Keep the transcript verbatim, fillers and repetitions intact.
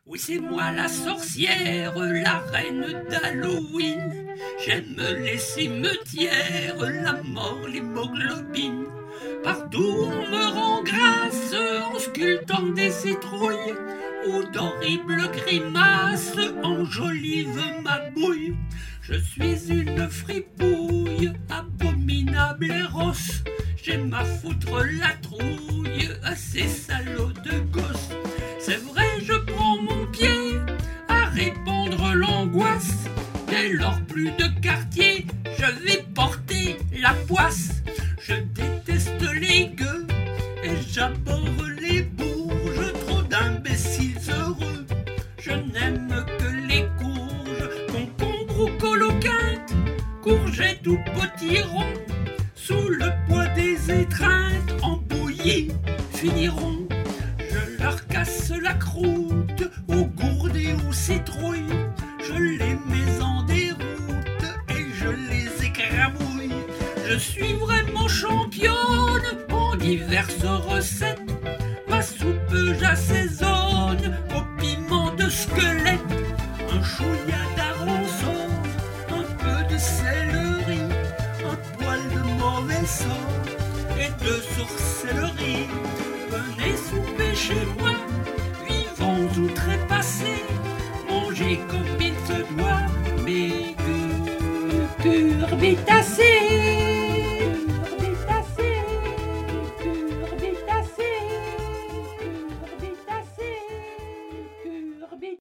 Oui, c'est moi la sorcière, la reine d'Halloween. J'aime les cimetières, la mort, l'hémoglobine. Partout on me rend grâce en sculptant des citrouilles ou d'horribles grimaces enjolivent ma bouille. Je suis une fripouille, abominable et rosse. J'aime à foutre la trouille à ces salauds de gosses. C'est vrai, je prends mon pied à répandre l'angoisse. Dès lors plus de quartier, je vais porter la poisse. Je déteste les gueux et j'abhorre les bourges. Trop d'imbéciles heureux, je n'aime que les courges. Concombres ou coloquintes, courgettes ou potirons, sous le poids des étreintes, en bouillie finiront. Je leur casse la croûte, aux gourdes et aux citrouilles. Je les mets en déroute et je les écrabouille. Je suis vraiment championne en diverses recettes. Ma soupe j'assaisonne au piment de squelette. Un chouïa d'arançon, un peu de céleri, un poil de mauvais sort et de sorcellerie. Venez souper chez moi, vivants ou trépassés, mangez comme il se doit, mais cucurbitacées.